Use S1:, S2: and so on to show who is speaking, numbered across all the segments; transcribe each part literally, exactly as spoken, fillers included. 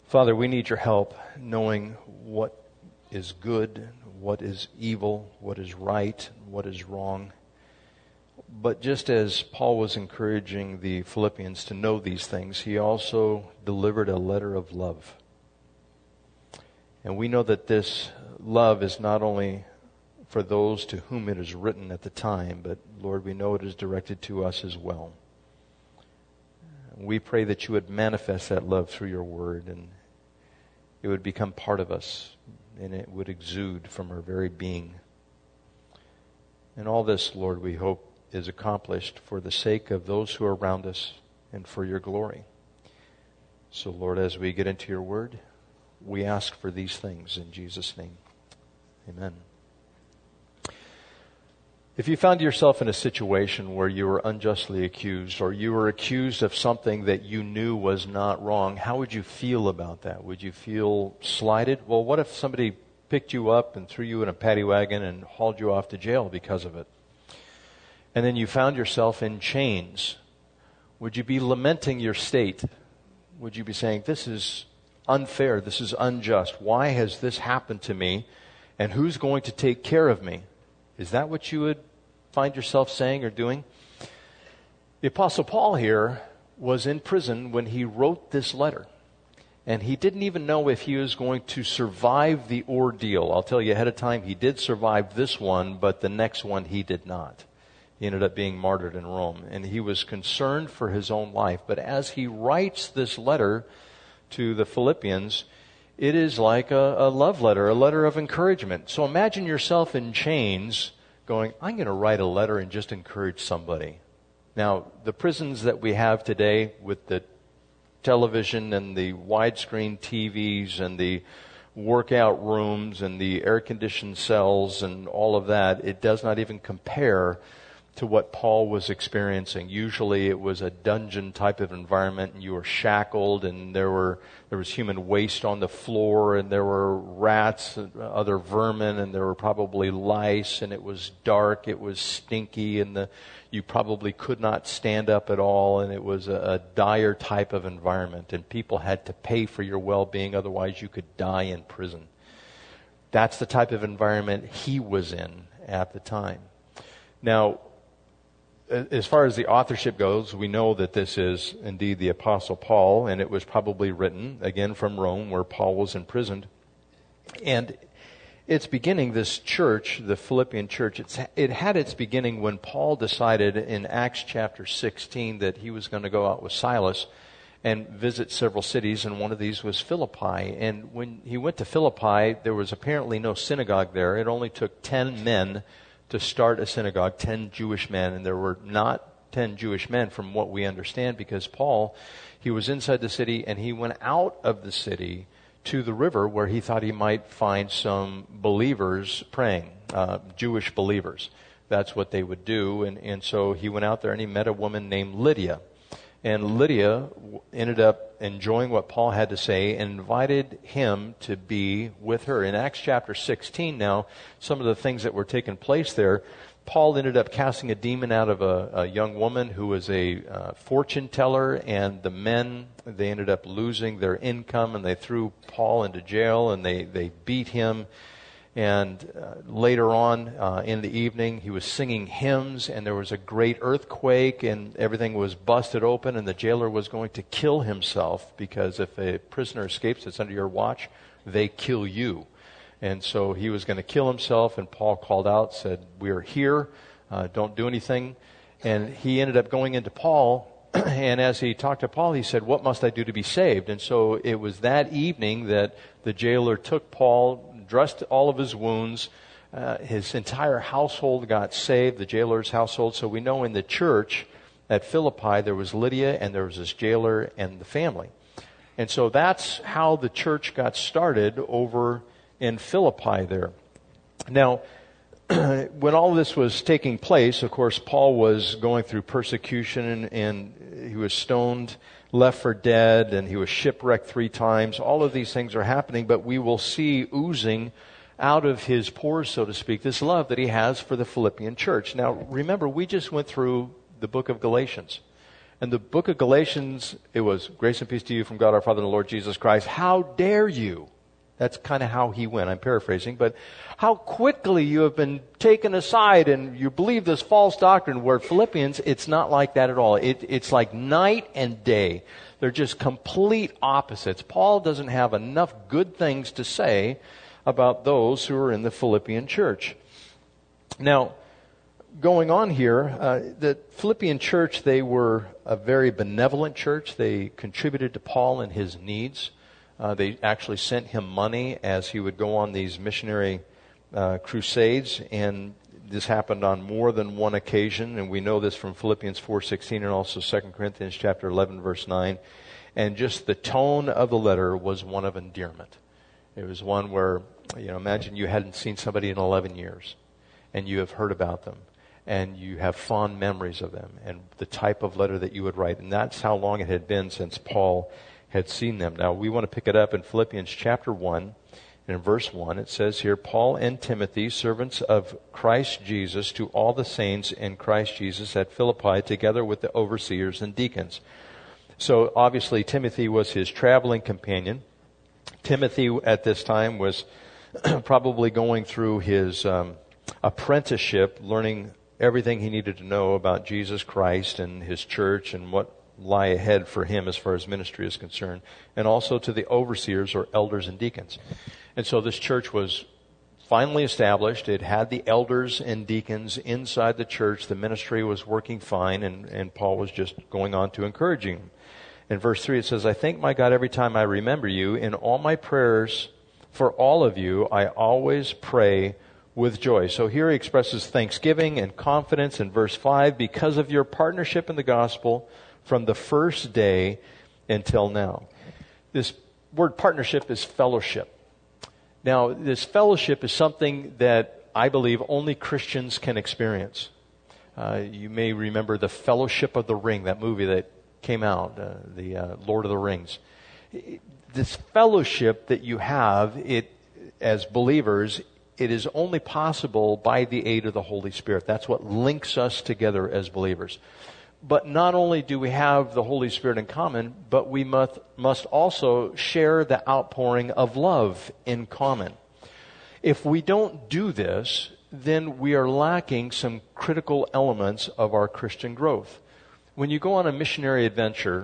S1: Father, we need your help knowing what is good, what is evil, what is right, what is wrong. But just as Paul was encouraging the Philippians to know these things, he also delivered a letter of love. And we know that this love is not only for those to whom it is written at the time, but Lord, we know it is directed to us as well. We pray that you would manifest that love through your word, and it would become part of us, and it would exude from our very being. And all this, Lord, we hope is accomplished for the sake of those who are around us and for your glory. So, Lord, as we get into your word, we ask for these things in Jesus' name. Amen. If you found yourself in a situation where you were unjustly accused, or you were accused of something that you knew was not wrong, how would you feel about that? Would you feel slighted? Well, what if somebody picked you up and threw you in a paddy wagon and hauled you off to jail because of it? And then you found yourself in chains. Would you be lamenting your state? Would you be saying, this is unfair, this is unjust. Why has this happened to me? And who's going to take care of me? Is that what you would find yourself saying or doing? The Apostle Paul here was in prison when he wrote this letter. And he didn't even know if he was going to survive the ordeal. I'll tell you ahead of time, he did survive this one, but the next one he did not. He ended up being martyred in Rome. And he was concerned for his own life. But as he writes this letter to the Philippians, it is like a, a love letter, a letter of encouragement. So imagine yourself in chains going, I'm going to write a letter and just encourage somebody. Now, the prisons that we have today with the television and the widescreen T Vs and the workout rooms and the air-conditioned cells and all of that, it does not even compare to what Paul was experiencing. Usually it was a dungeon type of environment, and you were shackled, and there were there was human waste on the floor, and there were rats and other vermin, and there were probably lice, and it was dark, it was stinky, and the you probably could not stand up at all, and it was a, a dire type of environment, and people had to pay for your well-being, otherwise you could die in prison. That's the type of environment he was in at the time. Now, as far as the authorship goes, we know that this is indeed the Apostle Paul, and it was probably written, again, from Rome, where Paul was imprisoned. And its beginning, this church, the Philippian church, it's, it had its beginning when Paul decided in Acts chapter sixteen that he was going to go out with Silas and visit several cities, and one of these was Philippi. And when he went to Philippi, there was apparently no synagogue there. It only took ten men to start a synagogue, ten Jewish men, and there were not ten Jewish men from what we understand, because Paul, he was inside the city, and he went out of the city to the river where he thought he might find some believers praying, uh, Jewish believers. That's what they would do, and, and so he went out there and he met a woman named Lydia. And Lydia ended up enjoying what Paul had to say and invited him to be with her. In Acts chapter sixteen now, some of the things that were taking place there, Paul ended up casting a demon out of a, a young woman who was a uh, fortune teller, and the men, they ended up losing their income, and they threw Paul into jail, and they, they beat him. And uh, later on uh, in the evening, he was singing hymns, and there was a great earthquake, and everything was busted open, and the jailer was going to kill himself, because if a prisoner escapes that's under your watch, they kill you. And so he was going to kill himself, and Paul called out, said, we are here, uh, don't do anything. And he ended up going into Paul, and as he talked to Paul, he said, what must I do to be saved? And so it was that evening that the jailer took Paul, dressed all of his wounds. Uh, his entire household got saved, the jailer's household. So we know in the church at Philippi, there was Lydia, and there was this jailer and the family. And so that's how the church got started over in Philippi there. Now, when all this was taking place, of course, Paul was going through persecution, and, and he was stoned, left for dead, and he was shipwrecked three times. All of these things are happening, but we will see oozing out of his pores, so to speak, this love that he has for the Philippian church. Now, remember, we just went through the book of Galatians. And the book of Galatians, it was grace and peace to you from God our Father and the Lord Jesus Christ. How dare you? That's kind of how he went. I'm paraphrasing, but how quickly you have been taken aside and you believe this false doctrine. Where Philippians, it's not like that at all. It, it's like night and day. They're just complete opposites. Paul doesn't have enough good things to say about those who are in the Philippian church. Now, going on here, uh, the Philippian church, they were a very benevolent church. They contributed to Paul and his needs. Uh, they actually sent him money as he would go on these missionary uh, crusades, and this happened on more than one occasion, and we know this from Philippians four sixteen and also Second Corinthians chapter eleven, verse nine. And just the tone of the letter was one of endearment. It was one where, you know, imagine you hadn't seen somebody in eleven years, and you have heard about them, and you have fond memories of them, and the type of letter that you would write. And that's how long it had been since Paul had seen them. Now, we want to pick it up in Philippians chapter one, and in verse one, it says here, Paul and Timothy, servants of Christ Jesus, to all the saints in Christ Jesus at Philippi, together with the overseers and deacons. So, obviously, Timothy was his traveling companion. Timothy, at this time, was probably going through his um, apprenticeship, learning everything he needed to know about Jesus Christ and his church and what lie ahead for him as far as ministry is concerned, and also to the overseers or elders and deacons. And so this church was finally established. It had the elders and deacons inside the church. The ministry was working fine, and, and Paul was just going on to encouraging them. In verse three it says, I thank my God every time I remember you. In all my prayers for all of you, I always pray with joy. So here he expresses thanksgiving and confidence in verse five, because of your partnership in the gospel from the first day until now. This word partnership is fellowship. Now, this fellowship is something that I believe only Christians can experience. Uh, you may remember the Fellowship of the Ring, that movie that came out, uh, the uh, Lord of the Rings. This fellowship that you have, it as believers, it is only possible by the aid of the Holy Spirit. That's what links us together as believers. But not only do we have the Holy Spirit in common, but we must, must also share the outpouring of love in common. If we don't do this, then we are lacking some critical elements of our Christian growth. When you go on a missionary adventure,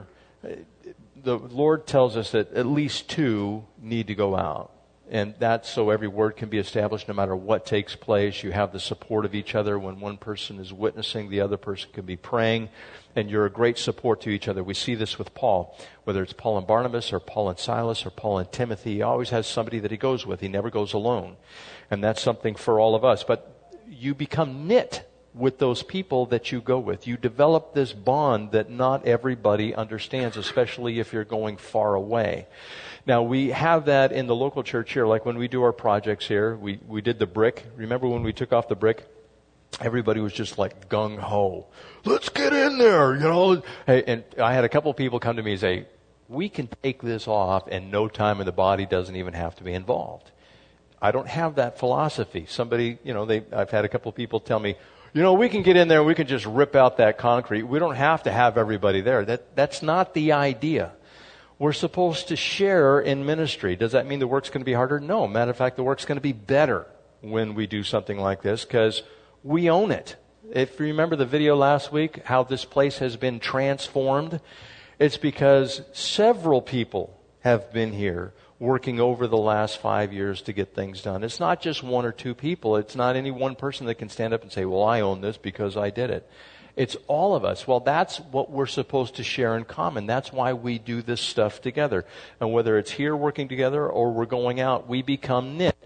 S1: the Lord tells us that at least two need to go out. And that's so every word can be established no matter what takes place. You have the support of each other. When one person is witnessing, the other person can be praying. And you're a great support to each other. We see this with Paul. Whether it's Paul and Barnabas or Paul and Silas or Paul and Timothy, he always has somebody that he goes with. He never goes alone. And that's something for all of us. But you become knit with those people that you go with. You develop this bond that not everybody understands, especially if you're going far away. Now, we have that in the local church here. Like when we do our projects here, we, we did the brick. Remember when we took off the brick? Everybody was just like gung-ho. Let's get in there, you know. Hey, and I had a couple of people come to me and say, we can take this off and no time in the body doesn't even have to be involved. I don't have that philosophy. Somebody, you know, they, I've had a couple of people tell me, you know, we can get in there and we can just rip out that concrete. We don't have to have everybody there. That, that's not the idea. We're supposed to share in ministry. Does that mean the work's going to be harder? No. Matter of fact, the work's going to be better when we do something like this because we own it. If you remember the video last week, how this place has been transformed, it's because several people have been here working over the last five years to get things done. It's not just one or two people. It's not any one person that can stand up and say, well, I own this because I did it. It's all of us. Well, that's what we're supposed to share in common. That's why we do this stuff together. And whether it's here working together or we're going out, we become knit.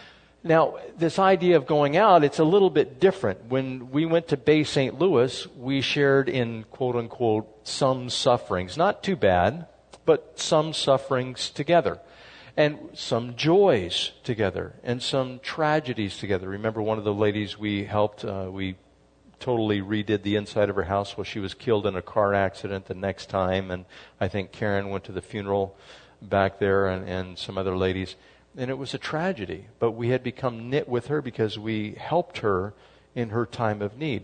S1: Now, this idea of going out, it's a little bit different. When we went to Bay Saint Louis, we shared in, quote unquote, some sufferings. Not too bad, but some sufferings together. And some joys together. And some tragedies together. Remember one of the ladies we helped, uh, we totally redid the inside of her house. Well, she was killed in a car accident the next time. And I think Karen went to the funeral back there and, and some other ladies. And it was a tragedy. But we had become knit with her because we helped her in her time of need.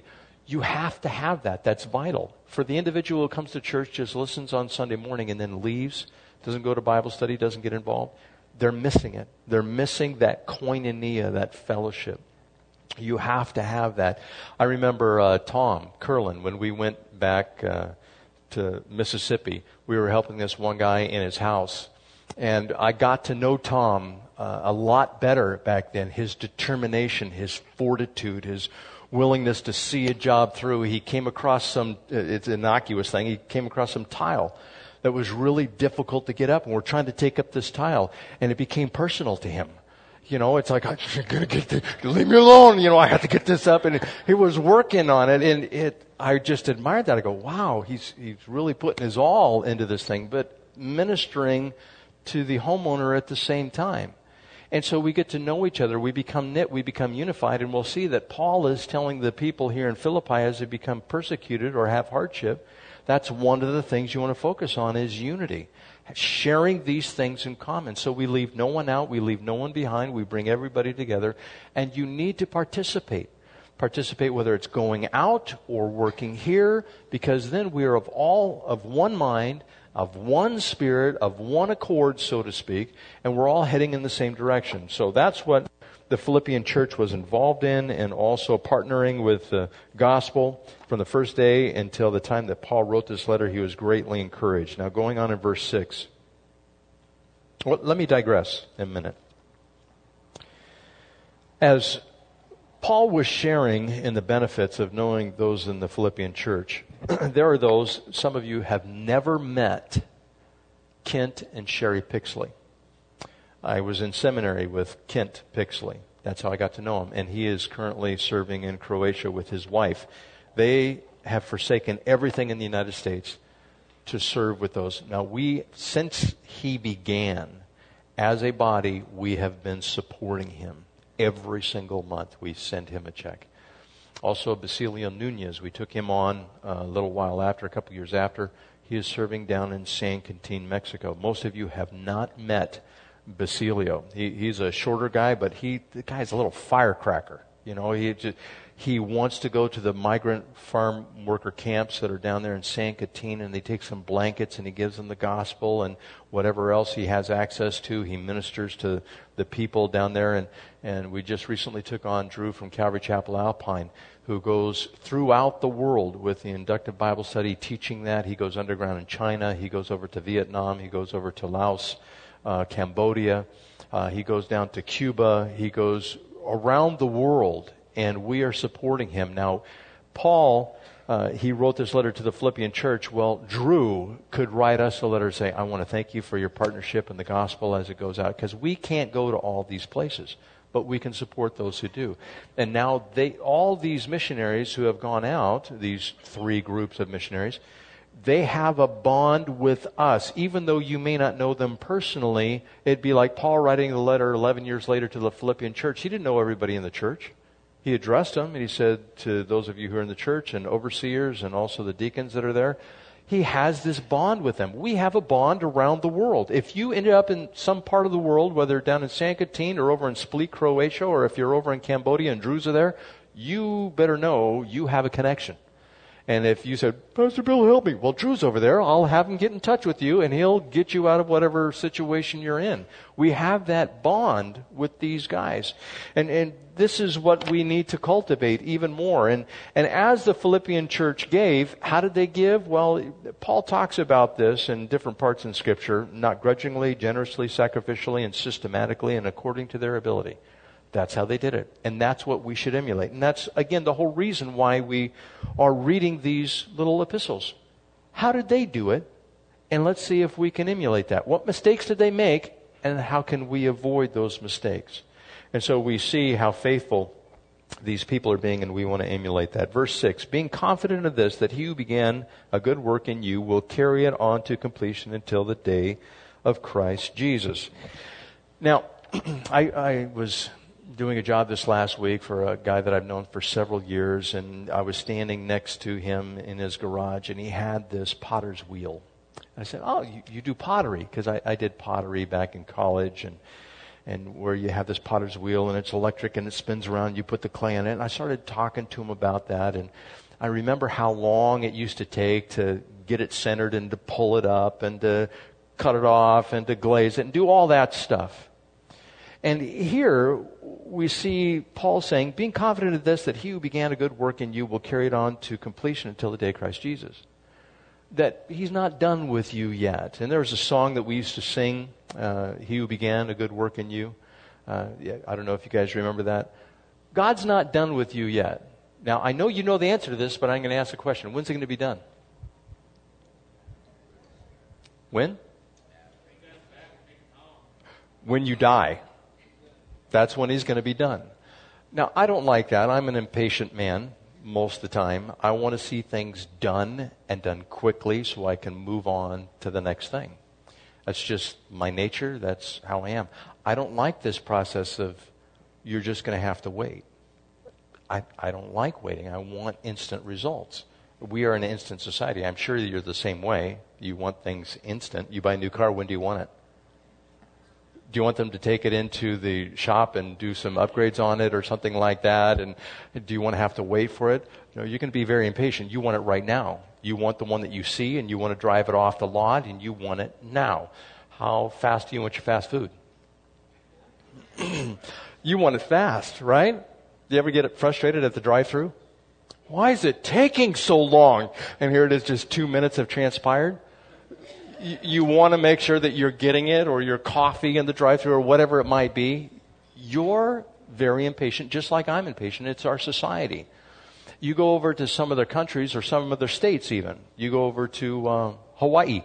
S1: You have to have that. That's vital. For the individual who comes to church, just listens on Sunday morning and then leaves, doesn't go to Bible study, doesn't get involved, they're missing it. They're missing that koinonia, that fellowship. You have to have that. I remember uh, Tom Curlin, when we went back uh, to Mississippi, we were helping this one guy in his house. And I got to know Tom uh, a lot better back then. His determination, his fortitude, his willingness to see a job through. He came across some, it's an innocuous thing, he came across some tile that was really difficult to get up. And we're trying to take up this tile. And it became personal to him. You know, it's like, I'm going to get this, leave me alone. You know, I have to get this up. And he was working on it. And it, I just admired that. I go, wow, he's, he's really putting his all into this thing, but ministering to the homeowner at the same time. And so we get to know each other. We become knit. We become unified. And we'll see that Paul is telling the people here in Philippi as they become persecuted or have hardship, that's one of the things you want to focus on is unity. Sharing these things in common. So we leave no one out. We leave no one behind. We bring everybody together. And you need to participate. Participate whether it's going out or working here, because then we are of all of one mind, of one spirit, of one accord, so to speak, and we're all heading in the same direction. So that's what the Philippian church was involved in, and also partnering with the gospel from the first day until the time that Paul wrote this letter. He was greatly encouraged. Now going on in verse six. Well, let me digress a minute. As Paul was sharing in the benefits of knowing those in the Philippian church, there are those, some of you have never met Kent and Sherry Pixley. I was in seminary with Kent Pixley. That's how I got to know him. And he is currently serving in Croatia with his wife. They have forsaken everything in the United States to serve with those. Now we, since he began, as a body, we have been supporting him. Every single month we send him a check. Also Basilio Nunez, we took him on a little while after, a couple years after. He is serving down in San Quintin, Mexico. Most of you have not met Basilio. He, he's a shorter guy, but he the guy's a little firecracker. You know, he just, he wants to go to the migrant farm worker camps that are down there in San Quintin, and they take some blankets and he gives them the gospel and whatever else he has access to. He ministers to the people down there, and and we just recently took on Drew from Calvary Chapel Alpine, who goes throughout the world with the inductive Bible study, teaching that. He goes underground in China. He goes over to Vietnam. He goes over to Laos. Uh, Cambodia, uh, he goes down to Cuba, he goes around the world, and we are supporting him. Now, Paul, uh, he wrote this letter to the Philippian church. Well, Drew could write us a letter and say, I want to thank you for your partnership in the gospel as it goes out, because we can't go to all these places, but we can support those who do. And now they, all these missionaries who have gone out, these three groups of missionaries, they have a bond with us. Even though you may not know them personally, it'd be like Paul writing the letter eleven years later to the Philippian church. He didn't know everybody in the church. He addressed them, and he said to those of you who are in the church and overseers and also the deacons that are there, he has this bond with them. We have a bond around the world. If you end up in some part of the world, whether down in San Quintin or over in Split, Croatia, or if you're over in Cambodia and Dru's are there, you better know you have a connection. And if you said, Pastor Bill, help me. Well, Drew's over there. I'll have him get in touch with you, and he'll get you out of whatever situation you're in. We have that bond with these guys. And and this is what we need to cultivate even more. And, and as the Philippian church gave, how did they give? Well, Paul talks about this in different parts in Scripture, not grudgingly, generously, sacrificially, and systematically, and according to their ability. That's how they did it. And that's what we should emulate. And that's, again, the whole reason why we are reading these little epistles. How did they do it? And let's see if we can emulate that. What mistakes did they make? And how can we avoid those mistakes? And so we see how faithful these people are being, and we want to emulate that. Verse six, being confident of this, that he who began a good work in you will carry it on to completion until the day of Christ Jesus. Now, I, I was doing a job this last week for a guy that I've known for several years, and I was standing next to him in his garage, and he had this potter's wheel. I said, oh, you, you do pottery? Because I, I did pottery back in college, and and where you have this potter's wheel, and it's electric, and it spins around, you put the clay in it. And I started talking to him about that, and I remember how long it used to take to get it centered and to pull it up and to cut it off and to glaze it and do all that stuff. And here we see Paul saying, being confident of this, that he who began a good work in you will carry it on to completion until the day of Christ Jesus. That he's not done with you yet. And there was a song that we used to sing, uh, he who began a good work in you. Uh, yeah, I don't know if you guys remember that. God's not done with you yet. Now, I know you know the answer to this, but I'm going to ask a question. When's it going to be done? When? When you die. That's when he's going to be done. Now, I don't like that. I'm an impatient man most of the time. I want to see things done and done quickly so I can move on to the next thing. That's just my nature. That's how I am. I don't like this process of you're just going to have to wait. I, I don't like waiting. I want instant results. We are an instant society. I'm sure you're the same way. You want things instant. You buy a new car, when do you want it? Do you want them to take it into the shop and do some upgrades on it or something like that? And do you want to have to wait for it? No, you can be very impatient. You want it right now. You want the one that you see, and you want to drive it off the lot, and you want it now. How fast do you want your fast food? You want it fast, right? Do you ever get frustrated at the drive-thru? Why is it taking so long? And here it is, just two minutes have transpired. You, you want to make sure that you're getting it, or your coffee in the drive-thru, or whatever it might be. You're very impatient, just like I'm impatient. It's our society. You go over to some other countries, or some other states even. You go over to uh, Hawaii.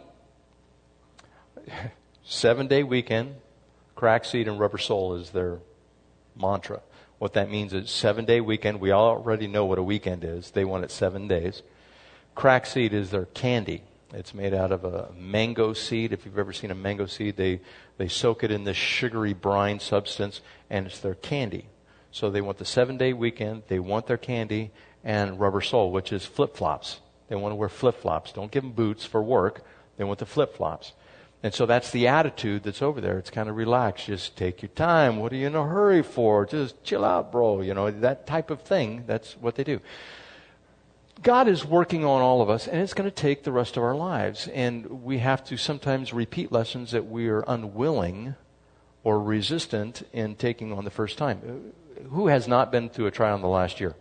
S1: Seven-day weekend, crack seed and rubber sole is their mantra. What that means is seven-day weekend. We already know what a weekend is. They want it seven days. Crack seed is their candy. It's made out of a mango seed. If you've ever seen a mango seed, they, they soak it in this sugary brine substance, and it's their candy. So they want the seven-day weekend. They want their candy and rubber sole, which is flip-flops. They want to wear flip-flops. Don't give them boots for work. They want the flip-flops. And so that's the attitude that's over there. It's kind of relaxed. Just take your time. What are you in a hurry for? Just chill out, bro. You know, that type of thing. That's what they do. God is working on all of us, and it's going to take the rest of our lives. And we have to sometimes repeat lessons that we are unwilling or resistant in taking on the first time. Who has not been through a trial in the last year?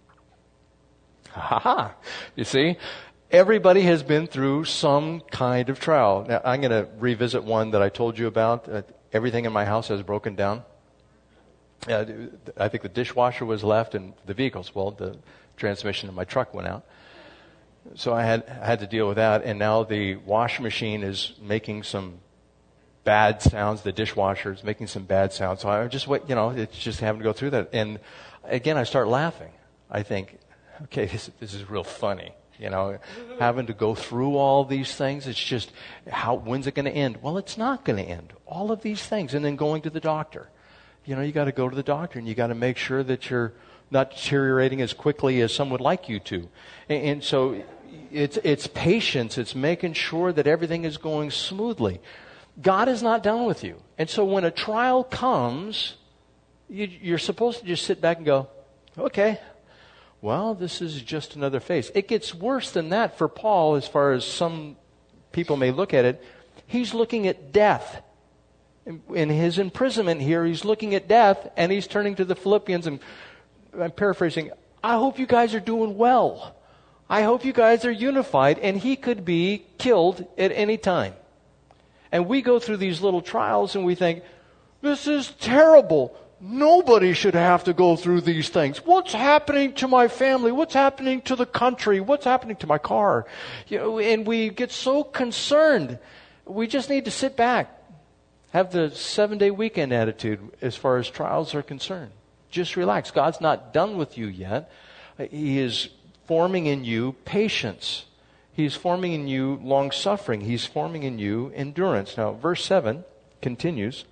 S1: Ha ha! You see? Everybody has been through some kind of trial. Now, I'm going to revisit one that I told you about. Uh, everything in my house has broken down. Uh, I think the dishwasher was left in the vehicles. Well, the transmission in my truck went out. So I had had to deal with that. And now the washing machine is making some bad sounds. The dishwasher is making some bad sounds. So I just wait, you know, it's just having to go through that. And again, I start laughing. I think, okay, this, this is real funny. You know, having to go through all these things. It's just, how, when's it going to end? Well, it's not going to end. All of these things. And then going to the doctor. You know, you got to go to the doctor, and you got to make sure that you're not deteriorating as quickly as some would like you to. And, and so it's, it's patience. It's making sure that everything is going smoothly. God is not done with you. And so when a trial comes, you, you're supposed to just sit back and go, okay, well, this is just another phase. It gets worse than that for Paul, as far as some people may look at it. He's looking at death. In his imprisonment here, he's looking at death, and he's turning to the Philippians, and I'm paraphrasing, I hope you guys are doing well. I hope you guys are unified, and he could be killed at any time. And we go through these little trials, and we think, this is terrible. Nobody should have to go through these things. What's happening to my family? What's happening to the country? What's happening to my car? You know, and we get so concerned. We just need to sit back. Have the seven-day weekend attitude as far as trials are concerned. Just relax. God's not done with you yet. He is forming in you patience. He's forming in you long-suffering. He's forming in you endurance. Now, verse seven continues.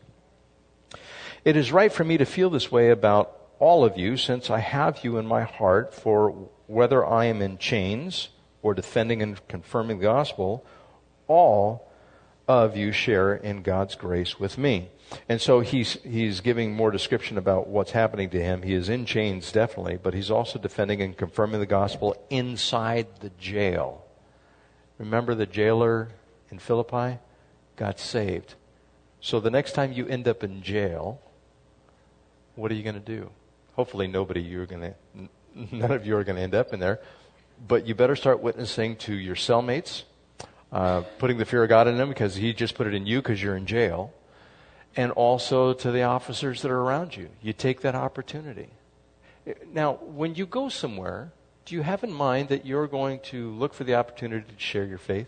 S1: It is right for me to feel this way about all of you, since I have you in my heart, for whether I am in chains or defending and confirming the gospel, all of you share in God's grace with me. And so he's, he's giving more description about what's happening to him. He is in chains, definitely, but he's also defending and confirming the gospel inside the jail. Remember the jailer in Philippi got saved. So the next time you end up in jail, what are you going to do? Hopefully nobody you're going to, none of you are going to end up in there. But you better start witnessing to your cellmates, uh, putting the fear of God in them because he just put it in you because you're in jail. And also to the officers that are around you. You take that opportunity. Now, when you go somewhere, do you have in mind that you're going to look for the opportunity to share your faith?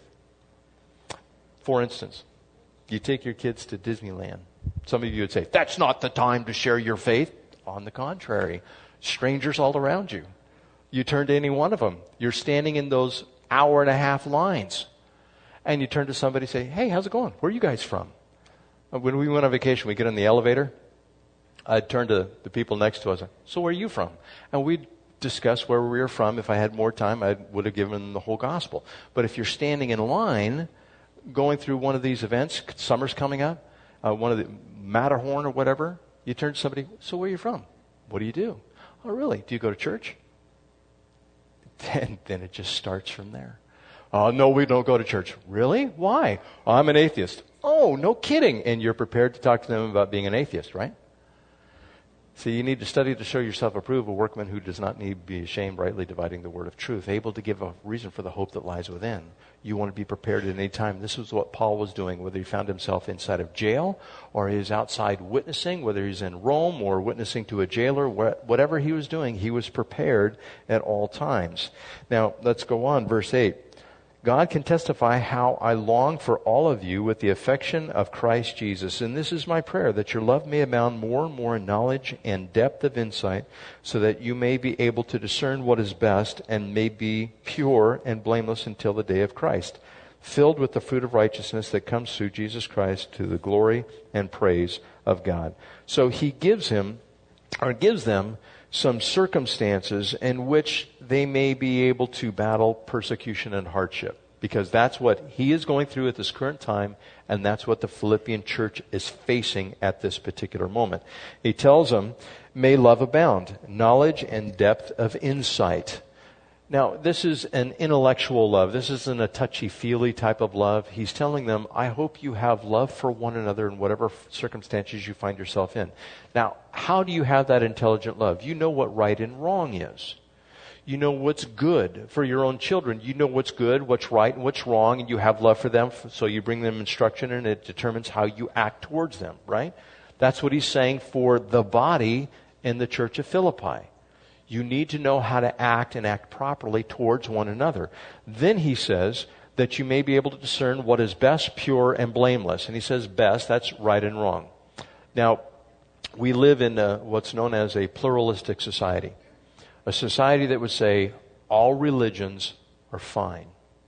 S1: For instance, you take your kids to Disneyland. Some of you would say, that's not the time to share your faith. On the contrary, strangers all around you. You turn to any one of them. You're standing in those hour and a half lines. And you turn to somebody and say, hey, how's it going? Where are you guys from? When we went on vacation, we get in the elevator. I'd turn to the people next to us. So where are you from? And we'd discuss where we were from. If I had more time, I would have given them the whole gospel. But if you're standing in line, going through one of these events, summer's coming up, uh, one of the Matterhorn or whatever, you turn to somebody, so where are you from? What do you do? Oh, really? Do you go to church? Then, then it just starts from there. Oh, no, we don't go to church. Really? Why? Oh, I'm an atheist. Oh, no kidding. And you're prepared to talk to them about being an atheist, right? So you need to study to show yourself approved, a workman who does not need to be ashamed, rightly dividing the word of truth, able to give a reason for the hope that lies within. You want to be prepared at any time. This is what Paul was doing, whether he found himself inside of jail or he's outside witnessing, whether he's in Rome or witnessing to a jailer, whatever he was doing, he was prepared at all times. Now, let's go on, verse eight. God can testify how I long for all of you with the affection of Christ Jesus. And this is my prayer, that your love may abound more and more in knowledge and depth of insight, so that you may be able to discern what is best and may be pure and blameless until the day of Christ, filled with the fruit of righteousness that comes through Jesus Christ to the glory and praise of God. So he gives him, or gives them, some circumstances in which they may be able to battle persecution and hardship. Because that's what he is going through at this current time, and that's what the Philippian church is facing at this particular moment. He tells them, may love abound, knowledge and depth of insight. Now, this is an intellectual love. This isn't a touchy-feely type of love. He's telling them, I hope you have love for one another in whatever circumstances you find yourself in. Now, how do you have that intelligent love? You know what right and wrong is. You know what's good for your own children. You know what's good, what's right, and what's wrong, and you have love for them, so you bring them instruction, and it determines how you act towards them, right? That's what he's saying for the body in the church of Philippi. You need to know how to act and act properly towards one another. Then he says that you may be able to discern what is best, pure, and blameless. And he says best, that's right and wrong. Now, we live in a, what's known as a pluralistic society. A society that would say all religions are fine.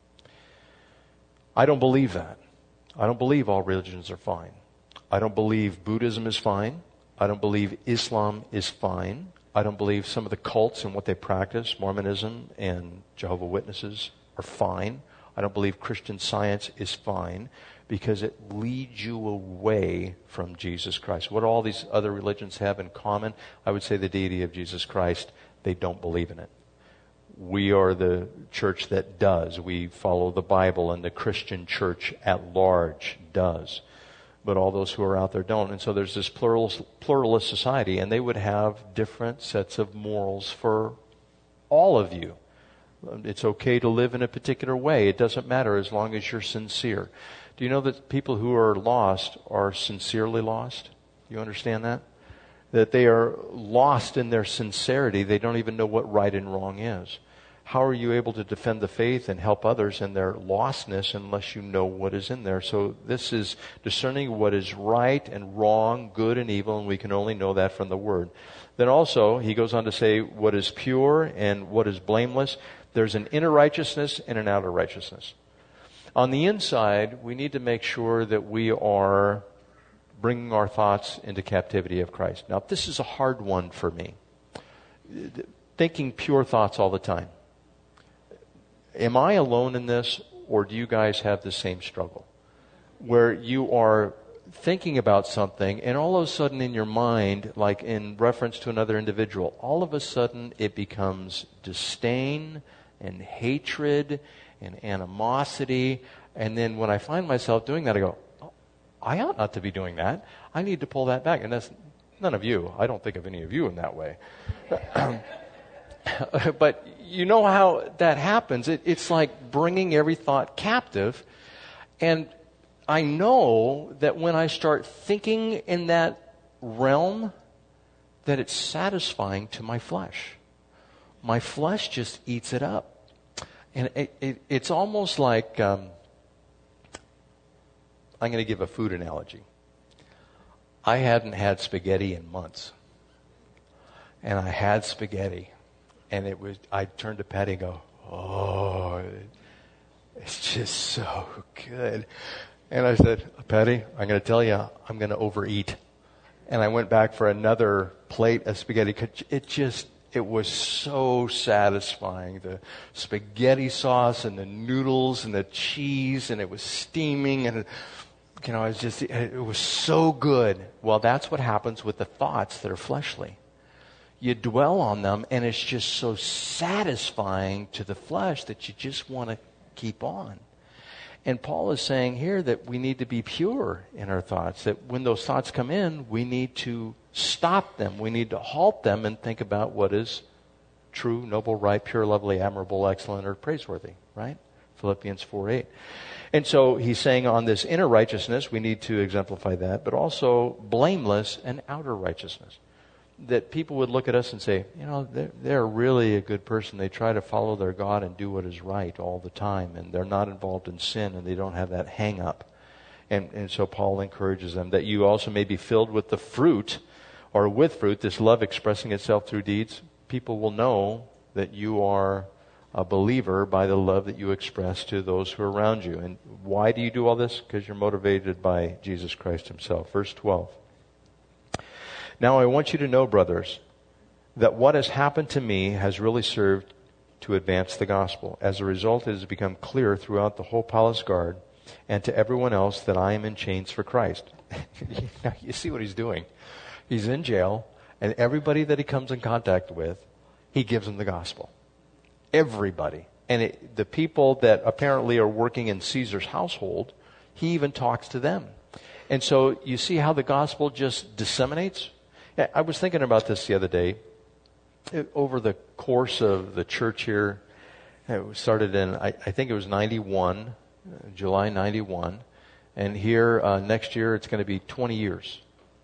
S1: I don't believe that. I don't believe all religions are fine. I don't believe Buddhism is fine. I don't believe Islam is fine. I don't believe some of the cults and what they practice, Mormonism and Jehovah's Witnesses, are fine. I don't believe Christian Science is fine because it leads you away from Jesus Christ. What all these other religions have in common, I would say the deity of Jesus Christ, they don't believe in it. We are the church that does. We follow the Bible, and the Christian church at large does. But all those who are out there don't. And so there's this pluralist, pluralist society, and they would have different sets of morals for all of you. It's okay to live in a particular way. It doesn't matter as long as you're sincere. Do you know that people who are lost are sincerely lost? Do you understand that? That they are lost in their sincerity. They don't even know what right and wrong is. How are you able to defend the faith and help others in their lostness unless you know what is in there? So this is discerning what is right and wrong, good and evil, and we can only know that from the Word. Then also, he goes on to say what is pure and what is blameless. There's an inner righteousness and an outer righteousness. On the inside, we need to make sure that we are bringing our thoughts into captivity of Christ. Now, this is a hard one for me. Thinking pure thoughts all the time. Am I alone in this, or do you guys have the same struggle? where you are thinking about something, and all of a sudden in your mind, like in reference to another individual, all of a sudden it becomes disdain and hatred and animosity. And then when I find myself doing that, I go, oh, I ought not to be doing that. I need to pull that back. And that's none of you. I don't think of any of you in that way. But you know how that happens. It, it's like bringing every thought captive. And I know that when I start thinking in that realm, that it's satisfying to my flesh. My flesh just eats it up. And it, it, it's almost like, um, I'm going to give a food analogy. I hadn't had spaghetti in months. And I had spaghetti. And it was, I turned to Patty and go, oh, it's just so good. And I said, Patty, I'm going to tell you, I'm going to overeat. And I went back for another plate of spaghetti. It just, it was so satisfying. The spaghetti sauce and the noodles and the cheese, and it was steaming, and you know, it was just, it was so good. Well, that's what happens with the thoughts that are fleshly. You dwell on them, and it's just so satisfying to the flesh that you just want to keep on. And Paul is saying here that we need to be pure in our thoughts, that when those thoughts come in, we need to stop them. We need to halt them and think about what is true, noble, right, pure, lovely, admirable, excellent, or praiseworthy, right? Philippians four eight. And so he's saying on this inner righteousness, we need to exemplify that, but also blameless and outer righteousness. That people would look at us and say, you know, they're, they're really a good person. They try to follow their God and do what is right all the time, and they're not involved in sin, and they don't have that hang up. And, and so Paul encourages them that you also may be filled with the fruit, or with fruit, this love expressing itself through deeds. People will know that you are a believer by the love that you express to those who are around you. And why do you do all this? Because you're motivated by Jesus Christ himself. Verse twelve. Now I want you to know, brothers, that what has happened to me has really served to advance the gospel. As a result, it has become clear throughout the whole palace guard and to everyone else that I am in chains for Christ. You see what he's doing. He's in jail, and everybody that he comes in contact with, he gives them the gospel. Everybody. And it, the people that apparently are working in Caesar's household, he even talks to them. And so you see how the gospel just disseminates? I was thinking about this the other day. Over the course of the church here, it started in, I, I think it was ninety-one, July ninety-one. And here, uh, next year, it's going to be twenty years.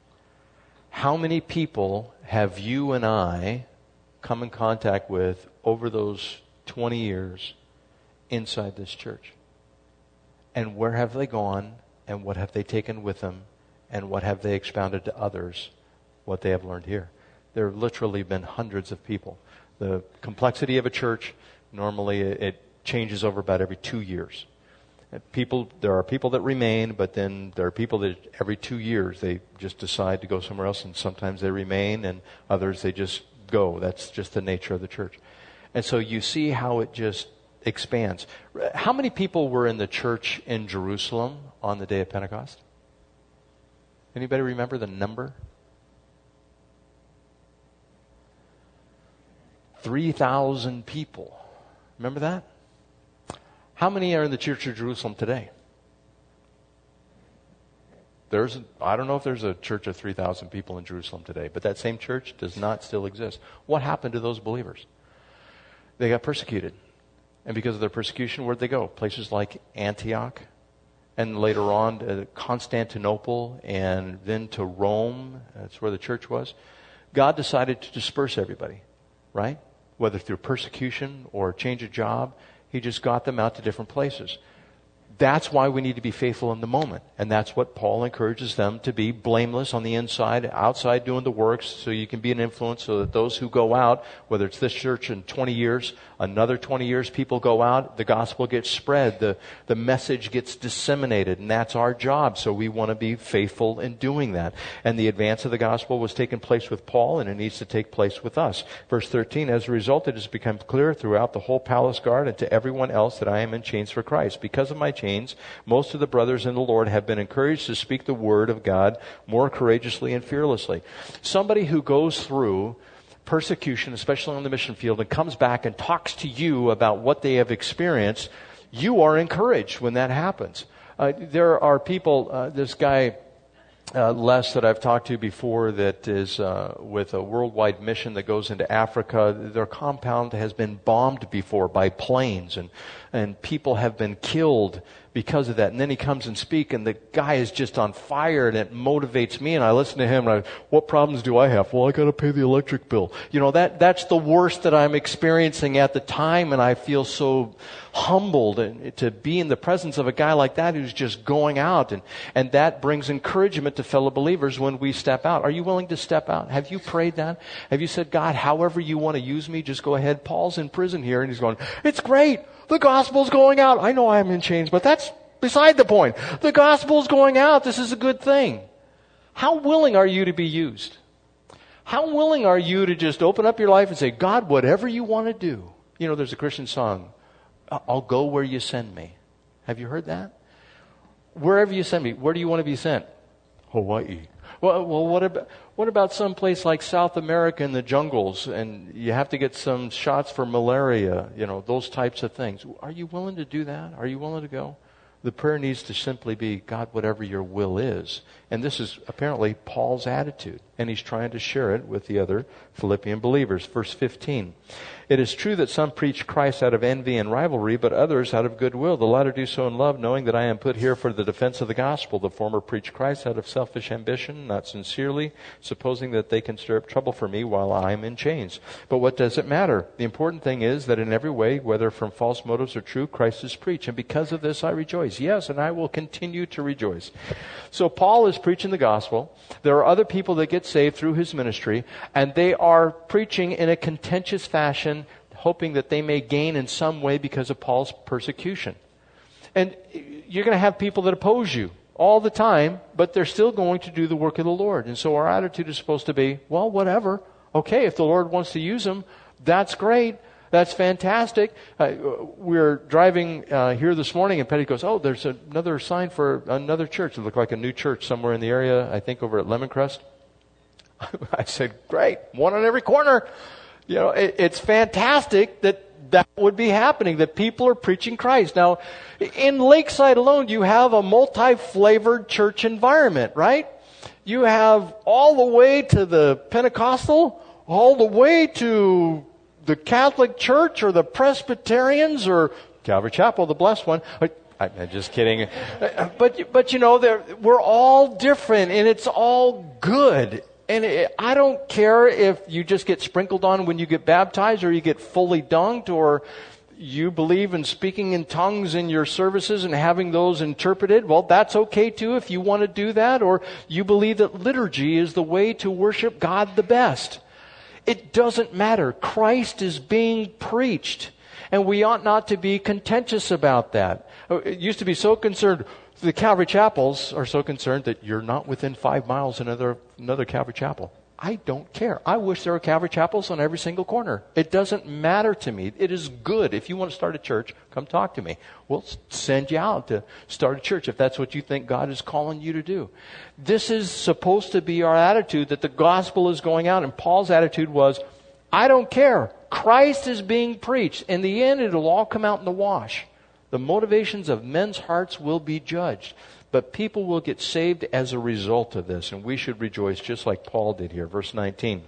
S1: How many people have you and I come in contact with over those twenty years inside this church? And where have they gone? And what have they taken with them? And what have they expounded to others? What they have learned here. There have literally been hundreds of people. The complexity of a church, normally it changes over about every two years. People, there are people that remain, but then there are people that every two years they just decide to go somewhere else, and sometimes they remain, and others they just go. That's just the nature of the church. And so you see how it just expands. How many people were in the church in Jerusalem on the day of Pentecost? Anybody remember the number? three thousand people. Remember that? How many are in the Church of Jerusalem today? There's, I don't know if there's a church of three thousand people in Jerusalem today, but that same church does not still exist. What happened to those believers? They got persecuted. And because of their persecution, where'd they go? Places like Antioch, and later on uh, Constantinople, and then to Rome. That's where the church was. God decided to disperse everybody, right? Whether through persecution or change of job, he just got them out to different places. That's why we need to be faithful in the moment. And that's what Paul encourages them to be, blameless on the inside, outside doing the works, so you can be an influence, so that those who go out, whether it's this church in twenty years, another twenty years, people go out, the gospel gets spread, the, the message gets disseminated, and that's our job. So we want to be faithful in doing that. And the advance of the gospel was taking place with Paul, and it needs to take place with us. Verse thirteen, as a result, it has become clear throughout the whole palace guard and to everyone else that I am in chains for Christ. Because of my chains, chains, most of the brothers in the Lord have been encouraged to speak the word of God more courageously and fearlessly. Somebody who goes through persecution, especially on the mission field, and comes back and talks to you about what they have experienced, you are encouraged when that happens. Uh, there are people, uh, this guy, Uh, Les, that I've talked to before, that is uh, with a worldwide mission that goes into Africa. Their compound has been bombed before by planes, and and people have been killed because of that. And then he comes and speaks, and the guy is just on fire, and it motivates me. And I listen to him, and I, what problems do I have? Well, I got to pay the electric bill. You know, that that's the worst that I'm experiencing at the time, and I feel so humbled and to be in the presence of a guy like that who's just going out, and and that brings encouragement to fellow believers when we step out. Are you willing to step out? Have you prayed that? Have you said, God, however you want to use me, just go ahead? Paul's in prison here, and he's going, it's great. The gospel's going out. I know I'm in chains, but that's beside the point. The gospel's going out. This is a good thing. How willing are you to be used? How willing are you to just open up your life and say, God, whatever you want to do? You know, there's a Christian song, I'll go where you send me. Have you heard that? Wherever you send me. Where do you want to be sent? Hawaii. Well, well, what about what about some place like South America in the jungles, and you have to get some shots for malaria? You know, those types of things. Are you willing to do that? Are you willing to go? The prayer needs to simply be, God, whatever your will is. And this is apparently Paul's attitude, and he's trying to share it with the other Philippian believers. Verse fifteen. It is true that some preach Christ out of envy and rivalry, but others out of goodwill. The latter do so in love, knowing that I am put here for the defense of the gospel. The former preach Christ out of selfish ambition, not sincerely, supposing that they can stir up trouble for me while I am in chains. But what does it matter? The important thing is that in every way, whether from false motives or true, Christ is preached. And because of this I rejoice. Yes, and I will continue to rejoice. So Paul is preaching the gospel. There are other people that get saved through his ministry, and they are preaching in a contentious fashion, hoping that they may gain in some way because of Paul's persecution. And you're going to have people that oppose you all the time, but they're still going to do the work of the Lord. And so our attitude is supposed to be, well, whatever. Okay, if the Lord wants to use them, that's great. That's fantastic. Uh, we're driving uh, here this morning, and Petty goes, oh, there's another sign for another church. It looked like a new church somewhere in the area, I think over at Lemoncrest. I said, great, one on every corner. You know, it, it's fantastic that that would be happening, that people are preaching Christ. Now, in Lakeside alone, you have a multi-flavored church environment, right? You have all the way to the Pentecostal, all the way to the Catholic Church or the Presbyterians or Calvary Chapel, the blessed one. I'm just kidding. But, but you know, we're all different, and it's all good. And it, I don't care if you just get sprinkled on when you get baptized, or you get fully dunked, or you believe in speaking in tongues in your services and having those interpreted. Well, that's okay too if you want to do that, or you believe that liturgy is the way to worship God the best. It doesn't matter. Christ is being preached, and we ought not to be contentious about that. It used to be so concerned. The Calvary Chapels are so concerned that you're not within five miles of another, another Calvary Chapel. I don't care. I wish there were Calvary Chapels on every single corner. It doesn't matter to me. It is good. If you want to start a church, come talk to me. We'll send you out to start a church if that's what you think God is calling you to do. This is supposed to be our attitude, that the gospel is going out. And Paul's attitude was, I don't care. Christ is being preached. In the end, it'll all come out in the wash. The motivations of men's hearts will be judged. But people will get saved as a result of this. And we should rejoice just like Paul did here. Verse nineteen.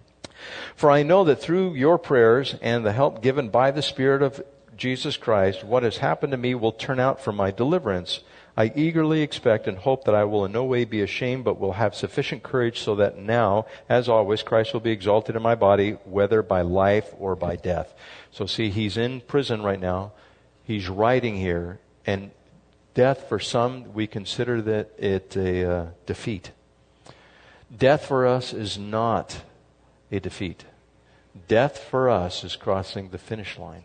S1: For I know that through your prayers and the help given by the Spirit of Jesus Christ, what has happened to me will turn out for my deliverance. I eagerly expect and hope that I will in no way be ashamed, but will have sufficient courage so that now, as always, Christ will be exalted in my body, whether by life or by death. So see, he's in prison right now. He's writing here, and death for some, we consider that it a uh, defeat. Death for us is not a defeat. Death for us is crossing the finish line.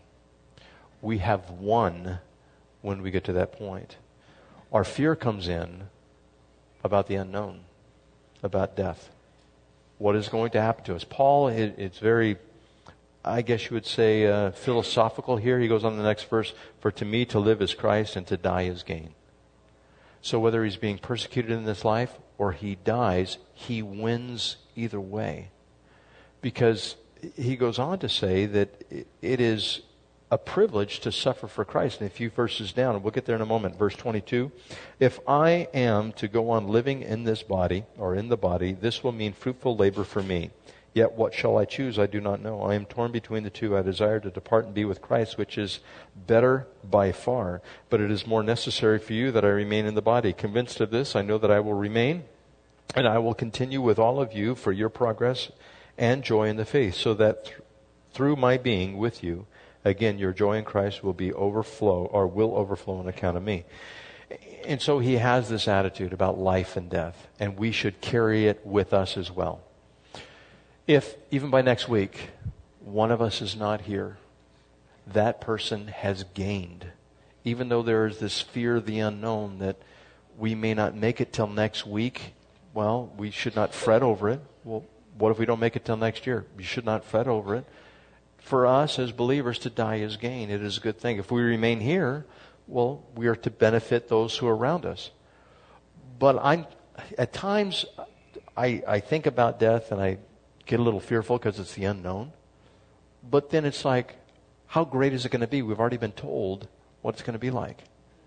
S1: We have won when we get to that point. Our fear comes in about the unknown, about death. What is going to happen to us? Paul, it, it's very I guess you would say, uh, philosophical here. He goes on to the next verse, for to me to live is Christ and to die is gain. So whether he's being persecuted in this life or he dies, he wins either way. Because he goes on to say that it is a privilege to suffer for Christ. And a few verses down, and we'll get there in a moment, verse twenty-two, if I am to go on living in this body, or in the body, this will mean fruitful labor for me. Yet what shall I choose? I do not know. I am torn between the two. I desire to depart and be with Christ, which is better by far. But it is more necessary for you that I remain in the body. Convinced of this, I know that I will remain, and I will continue with all of you for your progress and joy in the faith, so that th- through my being with you, again, your joy in Christ will be overflow, or will overflow on account of me. And so he has this attitude about life and death, and we should carry it with us as well. If, even by next week, one of us is not here, that person has gained. Even though there is this fear of the unknown that we may not make it till next week, well, we should not fret over it. Well, what if we don't make it till next year? You should not fret over it. For us as believers, to die is gain. It is a good thing. If we remain here, well, we are to benefit those who are around us. But I'm, at times, I, I think about death and I get a little fearful because it's the unknown. But then it's like, how great is it going to be? We've already been told what it's going to be like.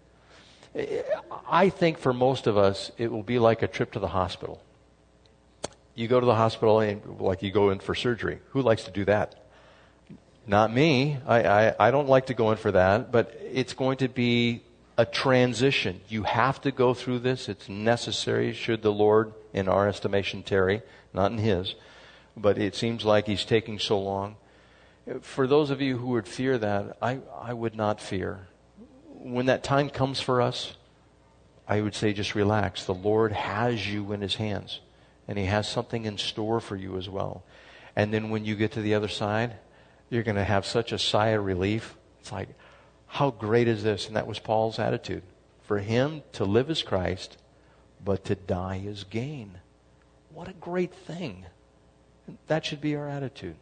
S1: I think for most of us, it will be like a trip to the hospital. You go to the hospital and like you go in for surgery. Who likes to do that? Not me. I, I, I don't like to go in for that, but it's going to be a transition. You have to go through this. It's necessary should the Lord, in our estimation, tarry, not in his. But it seems like he's taking so long. For those of you who would fear that, I, I would not fear. When that time comes for us, I would say just relax. The Lord has you in his hands, and he has something in store for you as well. And then when you get to the other side, you're going to have such a sigh of relief. It's like, how great is this? And that was Paul's attitude. For him to live is Christ, but to die is gain. What a great thing. That should be our attitude.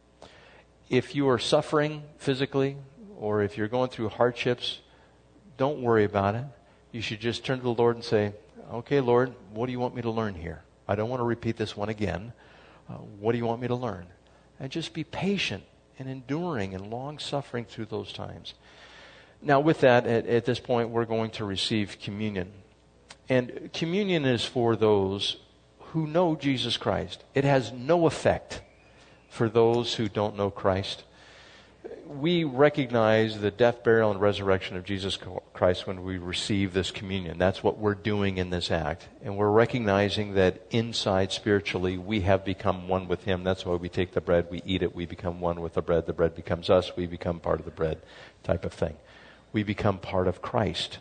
S1: If you are suffering physically, or if you're going through hardships, don't worry about it. You should just turn to the Lord and say, okay, Lord, what do you want me to learn here? I don't want to repeat this one again. Uh, what do you want me to learn? And just be patient and enduring and long-suffering through those times. Now, with that, at, at this point, we're going to receive communion. And communion is for those who know Jesus Christ. It has no effect for those who don't know Christ. We recognize the death, burial, and resurrection of Jesus Christ when we receive this communion. That's what we're doing in this act. And we're recognizing that inside spiritually we have become one with him. That's why we take the bread, we eat it, we become one with the bread. The bread becomes us, we become part of the bread type of thing. We become part of Christ.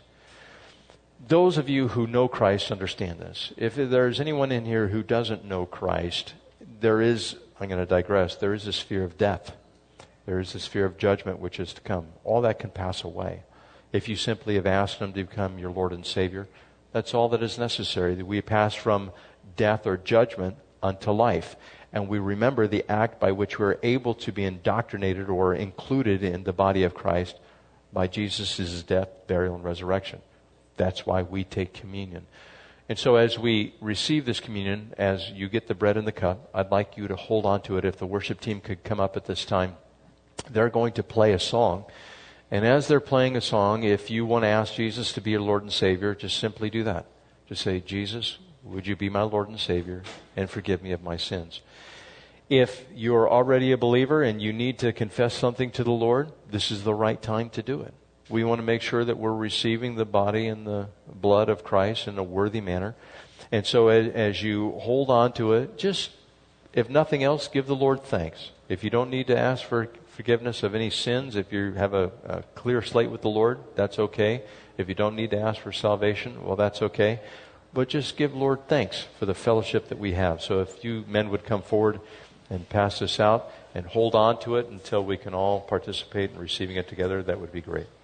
S1: Those of you who know Christ understand this. If there's anyone in here who doesn't know Christ, there is, I'm going to digress, there is this fear of death. There is this fear of judgment which is to come. All that can pass away. If you simply have asked him to become your Lord and Savior, that's all that is necessary. That we pass from death or judgment unto life. And we remember the act by which we're able to be indoctrinated or included in the body of Christ by Jesus' death, burial, and resurrection. That's why we take communion. And so as we receive this communion, as you get the bread and the cup, I'd like you to hold on to it. If the worship team could come up at this time, they're going to play a song. And as they're playing a song, if you want to ask Jesus to be your Lord and Savior, just simply do that. Just say, Jesus, would you be my Lord and Savior and forgive me of my sins? If you're already a believer and you need to confess something to the Lord, this is the right time to do it. We want to make sure that we're receiving the body and the blood of Christ in a worthy manner. And so as, as you hold on to it, just, if nothing else, give the Lord thanks. If you don't need to ask for forgiveness of any sins, if you have a, a clear slate with the Lord, that's okay. If you don't need to ask for salvation, well, that's okay. But just give Lord thanks for the fellowship that we have. So if you men would come forward and pass this out and hold on to it until we can all participate in receiving it together, that would be great.